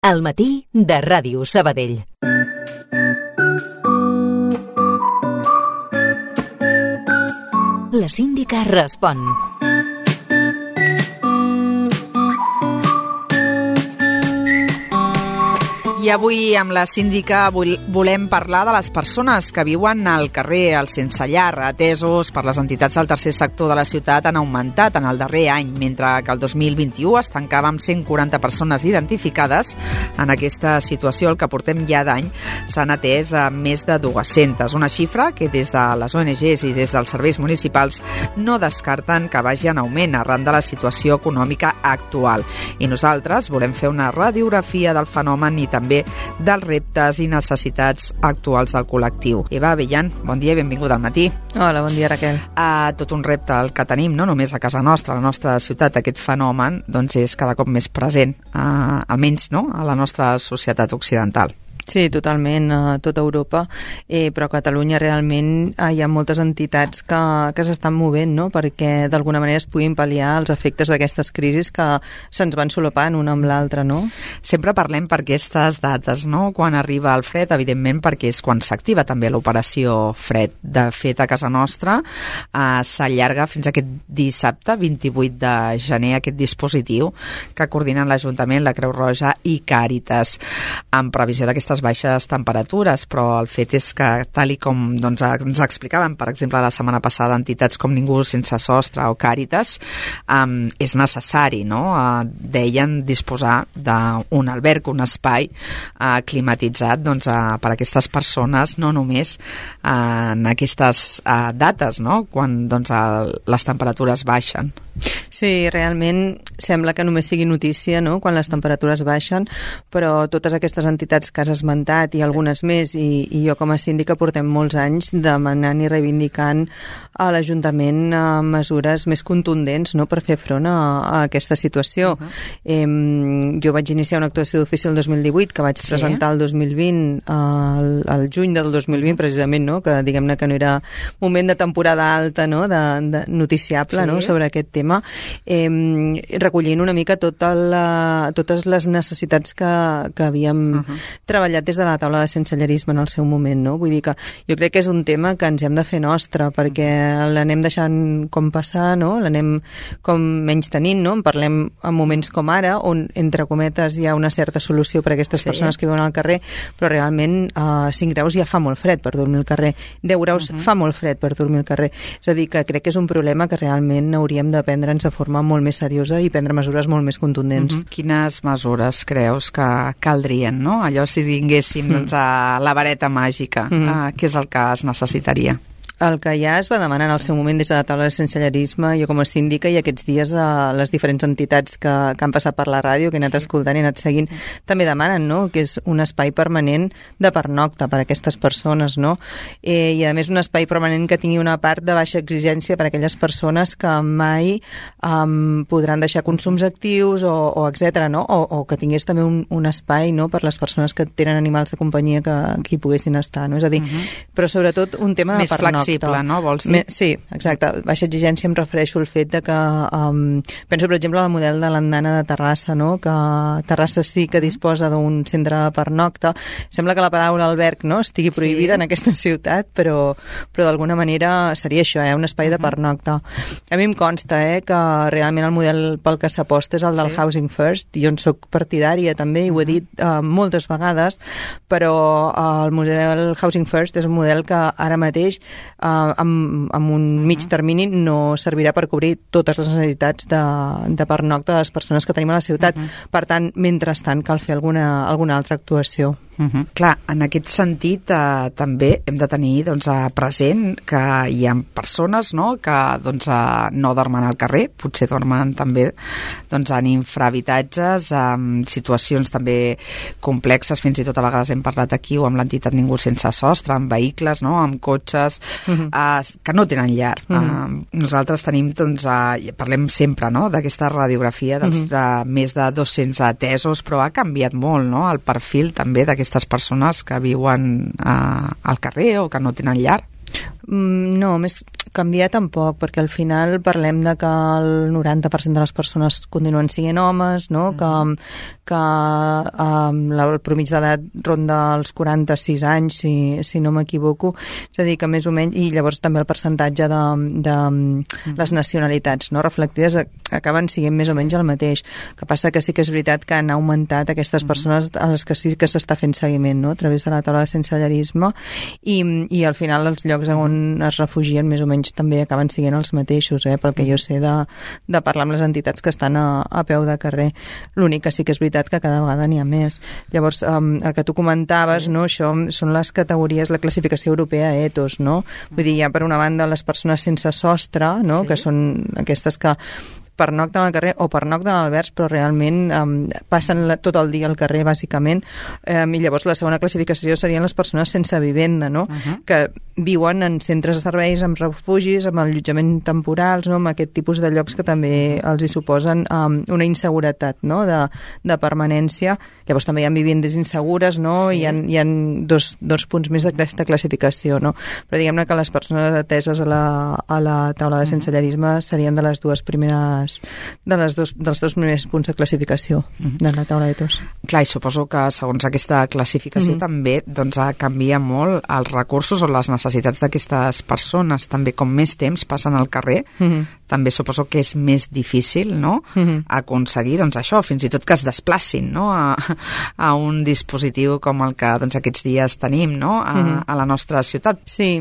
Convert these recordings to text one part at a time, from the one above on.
Al matí de Ràdio Sabadell. La síndica respon. I avui amb la síndica volem parlar de les persones que viuen al carrer, al sense llar, atesos per les entitats del tercer sector de la ciutat han augmentat en el darrer any, mentre que el 2021 es tancava amb 140 persones identificades. En aquesta situació, el que portem ja d'any, s'han atès a més de 200, una xifra que des de les ONGs i des dels serveis municipals no descarten que vagi en augment arran de la situació econòmica actual. I nosaltres volem fer una radiografia del fenomen i també dels reptes i necessitats actuals del col·lectiu. Eva Abellán, bon dia i benvinguda al matí. Hola, bon dia, Raquel. Tot un repte el que tenim, no només a casa nostra, a la nostra ciutat, aquest fenomen doncs és cada cop més present, almenys no, a la nostra societat occidental. Sí, totalment, a tota Europa, però a Catalunya realment hi ha moltes entitats que s'estan movent, no?, perquè d'alguna manera es puguin pal·liar els efectes d'aquestes crisis que se'ns van solapant una amb l'altra, no? Sempre parlem per aquestes dates, no?, quan arriba el fred, evidentment, perquè és quan s'activa també l'operació fred. De fet, a casa nostra s'allarga fins aquest dissabte, 28 de gener, aquest dispositiu que coordinen l'Ajuntament, la Creu Roja i Càritas, en previsió d'aquestes baixes temperatures, però el fet és que, tal i com doncs, ens explicaven, per exemple, la setmana passada, entitats com Ningú Sense Sostre o Càritas, és necessari, no?, deien, disposar d'un alberg, un espai climatitzat doncs, per a aquestes persones, no només en aquestes dates, no?, quan doncs, les temperatures baixen. Sí, realment sembla que només sigui notícia, no?, quan les temperatures baixen, però totes aquestes entitats que has esmentat i algunes més, i jo com a síndica portem molts anys demanant i reivindicant a l'Ajuntament mesures més contundents, no?, per fer front a aquesta situació. Jo vaig iniciar una actuació d'ofici el 2018 que vaig presentar el 2020, al juny del 2020 precisament, no?, que diguem-ne que no era moment de temporada alta, no?, de noticiable, no?, sobre aquest tema, recollint una mica totes les necessitats que havíem treballat des de la taula de sensellarisme en el seu moment, no? Vull dir que jo crec que és un tema que ens hem de fer nostre, perquè l'anem deixant com passar, no?, l'anem com menys tenint, no? En parlem en moments com ara, on, entre cometes, hi ha una certa solució per a aquestes persones que viuen al carrer, però realment 5 graus ja fa molt fred per dormir al carrer, 10 graus fa molt fred per dormir al carrer. És a dir, que crec que és un problema que realment hauríem de prendre'ns de forma molt més seriosa i prendre mesures molt més contundents. Quines mesures creus que caldrien, no? Allò si tinguéssim doncs, la vareta màgica, què és el que es necessitaria? El que ja es va demanar en el seu moment des de la taula de sensellarisme, jo com a síndica, i aquests dies les diferents entitats que han passat per la ràdio, que he anat escoltant i he anat seguint, també demanen, no?, que és un espai permanent de pernocta per a aquestes persones, no? I a més un espai permanent que tingui una part de baixa exigència per a aquelles persones que mai podran deixar consums actius o etcètera, no? O que tingués també un espai, no?, per les persones que tenen animals de companyia que hi poguessin estar, no? És a dir, però sobretot un tema de pernocta. No? Vols dir? Sí, exacte. Baixa exigència em refereixo al fet de que penso, per exemple, al model de l'andana de Terrassa, no?, que Terrassa sí que disposa d'un centre de pernocta. Sembla que la paraula alberg, no?, estigui prohibida en aquesta ciutat, però d'alguna manera seria això, un espai de pernocta. A mi em consta que realment el model pel que s'aposta és el del Housing First. Jo en soc partidària també, i ho he dit moltes vegades, però el model Housing First és un model que ara mateix amb un mig termini no servirà per cobrir totes les necessitats de pernocta de les persones que tenim a la ciutat. Per tant, mentrestant, cal fer alguna altra actuació. Clar, en aquest sentit també hem de tenir doncs, present que hi ha persones, no?, que doncs, no dormen al carrer, potser dormen també doncs, en infrahabitatges, en situacions també complexes, fins i tot a vegades hem parlat aquí o amb l'entitat Ningú Sense Sostre, amb vehicles, no?, amb cotxes que no tenen llar. Nosaltres tenim, doncs, parlem sempre, no?, d'aquesta radiografia dels més de 200 atesos, però ha canviat molt, no?, el perfil també d'aquestes persones que viuen al carrer o que no tenen llar. No, més canviar tampoc, perquè al final parlem de que el 90% de les persones continuen sent homes, no? Que que el promig d'edat ronda els 46 anys, si no m'equivoco, és a dir, que més o menys, i llavors també el percentatge de les nacionalitats, no, reflectides acaben sent més o menys el mateix. Que passa que sí que és veritat que han augmentat aquestes persones a les que sí que s'està fent seguiment, no?, a través de la taula de sensellarisme, i al final els llocs on es refugien més o menys també acaben sent els mateixos, pel que jo sé de parlar amb les entitats que estan a peu de carrer. L'únic que sí que és veritat que cada vegada n'hi ha més. Llavors, el que tu comentaves, no, això són les categories, la classificació europea ETOS, no? Vull dir, hi ha per una banda les persones sense sostre, no?, que són aquestes que pernocten al carrer o pernocten a albergs, però realment passen tot el dia al carrer, bàsicament, i llavors la segona classificació serien les persones sense vivenda, no? Que viuen en centres de serveis, en refugis, amb allotjament temporals, no?, amb aquest tipus de llocs que també els hi suposen una inseguretat, no?, de permanència. Llavors també hi ha vivendes insegures, no?, i hi ha dos punts més d'aquesta classificació, no? Però diguem-ne que les persones ateses a la taula de sensellarisme serien de les dues primeres dels dos primers punts de classificació de la taula ETOS. Clar, i suposo que segons aquesta classificació també doncs, canvia molt els recursos o les necessitats d'aquestes persones, també com més temps passen al carrer, també suposo que és més difícil, no?, aconseguir, doncs això, fins i tot que es desplacin, no?, a un dispositiu com el que doncs, aquests dies tenim, no?, a la nostra ciutat. Sí,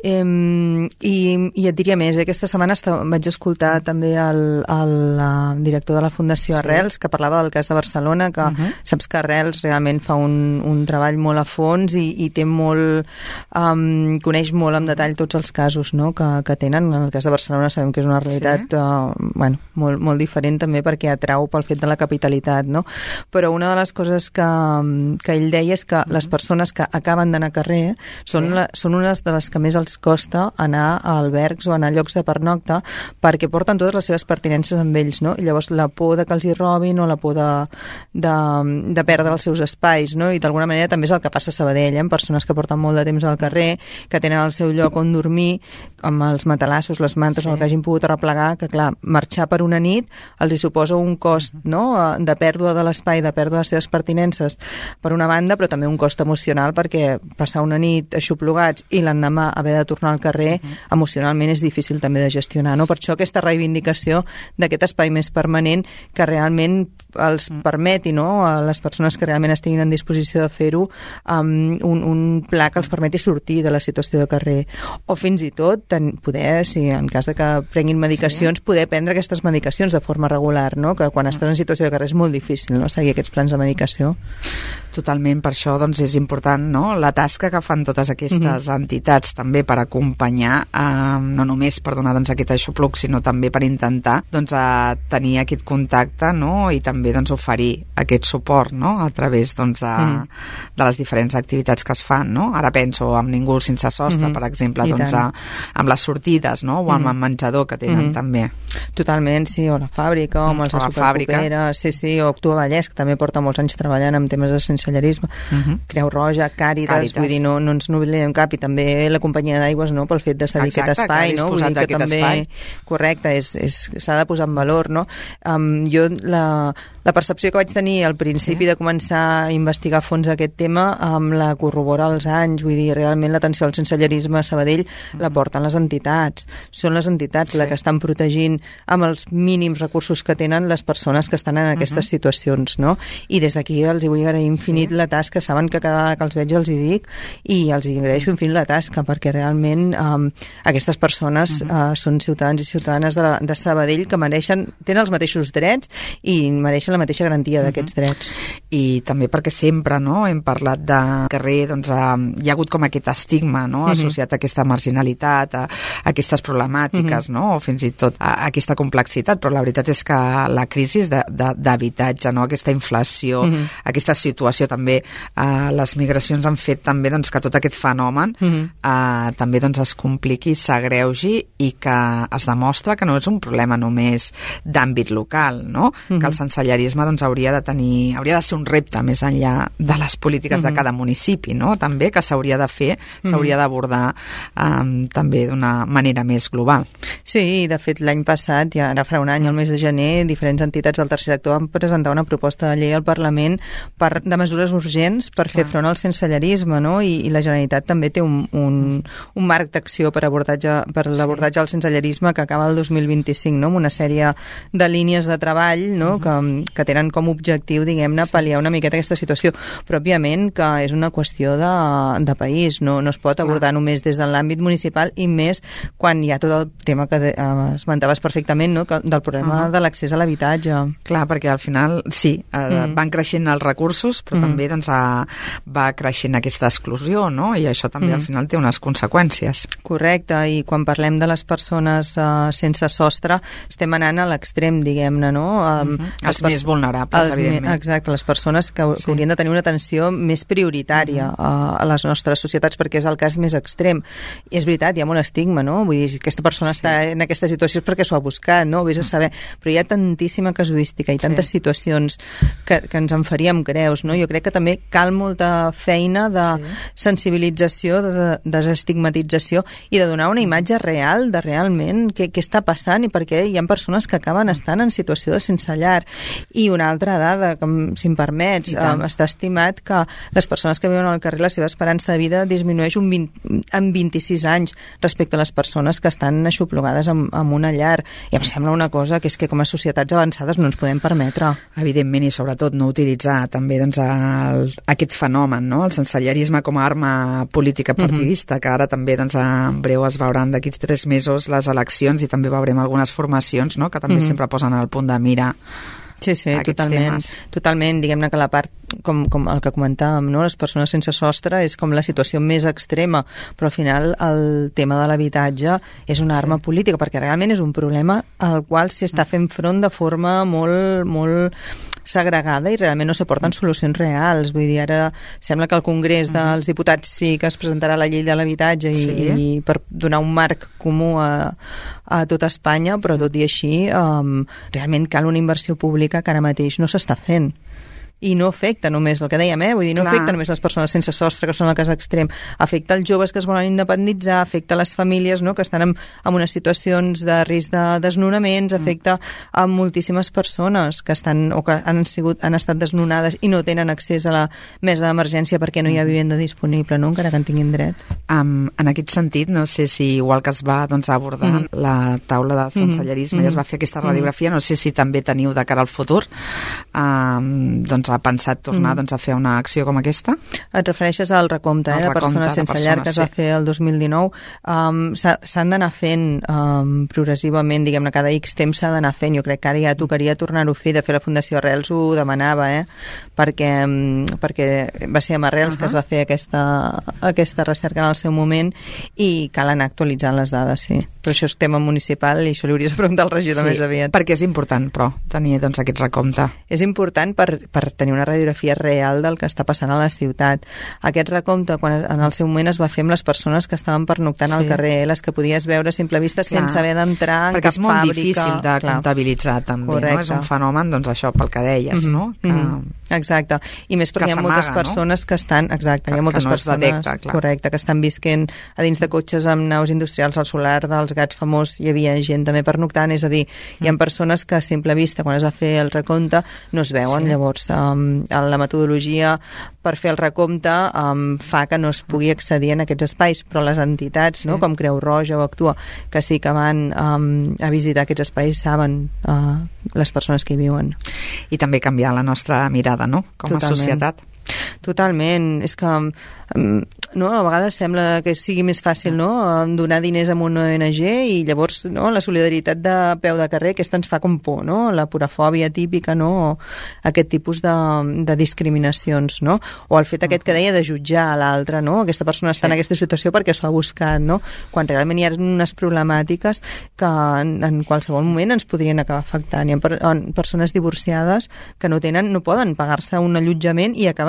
i et diria més, aquesta setmana vaig escoltar també el director de la Fundació Arrels, que parlava del cas de Barcelona, que saps que Arrels realment fa un treball molt a fons i té molt, coneix molt en detall tots els casos, no?, que tenen. En el cas de Barcelona sabem que és una realitat molt, molt diferent també perquè atrau pel fet de la capitalitat, no? Però una de les coses que ell deia és que les persones que acaben d'anar a carrer són unes de les que més els costa anar a albergs o anar a llocs de pernocta perquè porten totes les seves pertinences amb ells, no? I llavors la por de que els hi robin o la por de perdre els seus espais, no? I d'alguna manera també és el que passa a Sabadell, amb persones que porten molt de temps al carrer, que tenen el seu lloc on dormir, amb els matalassos, les mantes, el que hagin pogut arreplegar, que clar, marxar per una nit els hi suposa un cost, no?, de pèrdua de l'espai, de pèrdua de les seves pertinences per una banda, però també un cost emocional perquè passar una nit aixoplugats i l'endemà haver de tornar al carrer emocionalment és difícil també de gestionar, no? Per això aquesta reivindicació d'aquest espai més permanent que realment els permeti, no?, a les persones que realment estiguin en disposició de fer-ho, un pla que els permeti sortir de la situació de carrer. O fins i tot poder, si en cas de que prenguin medicacions, poder prendre aquestes medicacions de forma regular, no?, que quan estàs en situació de carrer és molt difícil, no?, seguir aquests plans de medicació. Totalment, per això doncs, és important, no?, la tasca que fan totes aquestes entitats també per acompanyar, no només per donar doncs, aquest aixopluc, sinó també per intentar doncs, tenir aquest contacte, no?, i també doncs, oferir aquest suport, no?, a través doncs, de les diferents activitats que es fan, no? Ara penso en Ningú sense sostre, per exemple, doncs, amb les sortides, no?, o amb el menjador que tenen també. Totalment, sí, o la fàbrica, o amb els de Supercopera, sí, o Actua Vallès, que també porta molts anys treballant en temes de sensellarisme, Creu Roja, Càritas, vull dir, no ens n'oblidem cap, i també la companyia d'aigües, no?, pel fet de cedir aquest espai, no?, vull dir que també, correcte, s'ha de posar en valor, no? Jo la percepció que vaig tenir al principi de començar a investigar a fons aquest tema la corrobora als anys, vull dir, realment l'atenció al sensellarisme a Sabadell la porten les entitats, són les entitats les que estan protegint amb els mínims recursos que tenen les persones que estan en aquestes situacions, no? I des d'aquí els hi vull agrair infinit la tasca, saben que cada vegada que els veig els hi dic i els hi agraeixo infinit la tasca perquè realment aquestes persones són ciutadans i ciutadanes de Sabadell que tenen els mateixos drets i mereixen la mateixa garantia d'aquests drets. I també perquè sempre, no?, hem parlat de carrer, doncs hi ha hagut com aquest estigma, no?, associat a aquesta marginalitat, a aquestes problemàtiques, no?, o fins i tot a aquesta complexitat, però la veritat és que la crisi d'habitatge, no?, aquesta inflació, aquesta situació també, les migracions han fet també doncs, que tot aquest fenomen també doncs, es compliqui, s'agreugi i que es demostra que no és un problema només d'àmbit local, no?, que el sensellarisme sensellarisme doncs, hauria de ser un repte més enllà de les polítiques de cada municipi, no? També que s'hauria de fer, s'hauria d'abordar també d'una manera més global. Sí, de fet l'any passat, ja ara farà un any, al mes de gener, diferents entitats del tercer sector van presentar una proposta de llei al Parlament de mesures urgents per fer front al sensellarisme, no? I la Generalitat també té un marc d'acció per l'abordatge del sensellarisme que acaba el 2025, no? Amb una sèrie de línies de treball, no? Que tenen com a objectiu, diguem-ne, pal·liar una miqueta aquesta situació, però òbviament que és una qüestió de país, no es pot abordar només des de l'àmbit municipal i més quan hi ha tot el tema que esmentaves perfectament, no? Del problema de l'accés a l'habitatge. Clar, perquè al final sí, van creixent els recursos, però també doncs, va creixent aquesta exclusió, no? I això també al final té unes conseqüències. Correcte, i quan parlem de les persones sense sostre estem anant a l'extrem, diguem-ne, no? Els més vulnerables, evidentment. Exacte, les persones que haurien de tenir una atenció més prioritària a les nostres societats, perquè és el cas més extrem. I és veritat, hi ha molt estigma, no? Vull dir, si aquesta persona està en aquesta situació és perquè s'ho ha buscat, no? Vés a saber. Però hi ha tantíssima casuística i tantes situacions que ens en faríem greus, no? Jo crec que també cal molta feina de sensibilització, de desestigmatització i de donar una imatge real de realment què està passant i per què hi ha persones que acaben estant en situació de sense llar. I una altra dada, si em permets, està estimat que les persones que viuen al carrer, la seva esperança de vida disminueix en 26 anys respecte a les persones que estan aixoplugades en una llar. I em sembla una cosa que és que com a societats avançades no ens podem permetre. Evidentment, i sobretot no utilitzar també doncs, aquest fenomen, no? El sensellarisme com a arma política partidista, que ara també doncs, en breu es veuran d'aquí 3 mesos les eleccions i també veurem algunes formacions, no? Que també sempre posen al punt de mira. Sí, totalment. Diguem-ne que la part, com el que comentàvem, no? Les persones sense sostre és com la situació més extrema, però al final el tema de l'habitatge és una arma política, perquè realment és un problema al qual s'està fent front de forma molt, molt segregada i realment no s'aporten solucions reals. Vull dir, ara sembla que al Congrés dels Diputats sí que es presentarà la llei de l'habitatge i per donar un marc comú a tot Espanya, però tot i així realment cal una inversió pública que ara mateix no s'està fent. I no afecta només el que dèiem, vull dir, no afecta només les persones sense sostre, que són el cas extrem, afecta els joves que es volen independitzar, afecta les famílies, no?, que estan en unes situacions de risc de desnonaments, afecta a moltíssimes persones que estan o que han estat desnonades i no tenen accés a la mesa d'emergència perquè no hi ha vivenda disponible, no?, encara que en tinguin dret. En aquest sentit, no sé si igual que es va abordar la taula del sensellarisme i es va fer aquesta radiografia, no sé si també teniu de cara al futur ha pensat tornar a fer una acció com aquesta? Et refereixes al recompte, de persones sense llar que es va fer el 2019. S'han d'anar fent progressivament, diguem-ne, cada X temps s'ha d'anar fent. Jo crec que ara ja tocaria tornar-ho a fer. De fet, la Fundació Arrels ho demanava, perquè va ser amb Arrels que es va fer aquesta recerca en el seu moment i cal anar actualitzant les dades, sí. Però això és tema municipal i això li hauries de preguntar al regidor més aviat. Perquè és important, però, tenir aquest recompte. És important per tenir una radiografia real del que està passant a la ciutat. Aquest recompte, quan en el seu moment es va fer amb les persones que estaven pernoctant al carrer, les que podies veure a simple vista sense haver d'entrar en cap fàbrica. Perquè és molt difícil de comptabilitzar, també, no? És un fenomen, doncs això, pel que deies, no? Exacte. I més perquè hi ha moltes persones que estan... Exacte, hi ha moltes persones que estan visquent a dins de cotxes amb naus industrials al solar dels Gats famós, hi havia gent també pernoctant, és a dir, hi ha persones que a simple vista, quan es va fer el recompte, no es veuen. Llavors, la metodologia per fer el recompte fa que no es pugui accedir en aquests espais, però les entitats, com Creu Roja o Actua, que sí que van a visitar aquests espais, saben les persones que hi viuen. I també canviar la nostra mirada, no?, com a societat. Totalment. És que a vegades sembla que sigui més fàcil donar diners a una ONG i llavors la solidaritat de peu de carrer, aquesta ens fa com por, la purafòbia típica, aquest tipus de discriminacions, o el fet aquest que deia de jutjar a l'altre, aquesta persona està en aquesta situació perquè s'ho ha buscat, quan realment hi ha unes problemàtiques que en qualsevol moment ens podrien acabar afectant. Hi ha persones divorciades que no poden pagar-se un allotjament i acaben visquent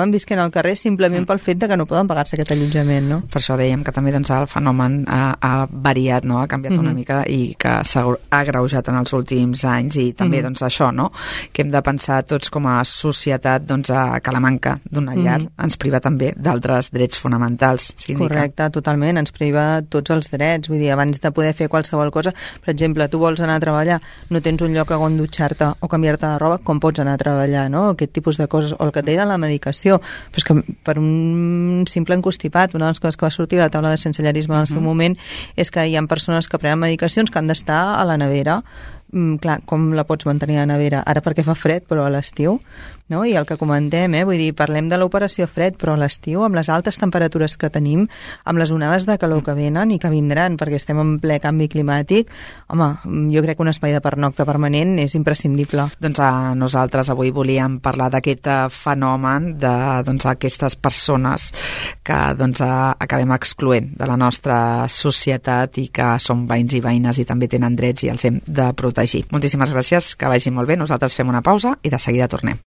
al carrer simplement pel fet de que no poden pagar-se aquest allotjament, no? Per això dèiem que també doncs, el fenomen ha variat, no? Ha canviat una mica i que s'ha agreujat en els últims anys i també doncs, això, no? Que hem de pensar tots com a societat doncs, que la manca d'una llar ens priva també d'altres drets fonamentals. Correcte, totalment, ens priva tots els drets, vull dir, abans de poder fer qualsevol cosa, per exemple, tu vols anar a treballar, no tens un lloc on dutxar-te o canviar-te de roba, com pots anar a treballar, no? Aquest tipus de coses, o el que et deia la medicació, però és que per un simple encostipat, una de les coses que va sortir a la taula de sensellarisme en el seu moment és que hi ha persones que prenen medicacions que han d'estar a la nevera. Clar, com la pots mantenir a la nevera? Ara perquè fa fred, però a l'estiu, no? I el que comentem, vull dir, parlem de l'operació fred, però a l'estiu, amb les altes temperatures que tenim, amb les onades de calor que venen i que vindran, perquè estem en ple canvi climàtic, home, jo crec que un espai de pernocta permanent és imprescindible. Doncs nosaltres avui volíem parlar d'aquest fenomen de doncs, aquestes persones que doncs, acabem excloent de la nostra societat i que són veïns i veïnes i també tenen drets i els hem de protegir. Moltíssimes gràcies, que vagi molt bé. Nosaltres fem una pausa i de seguida tornem.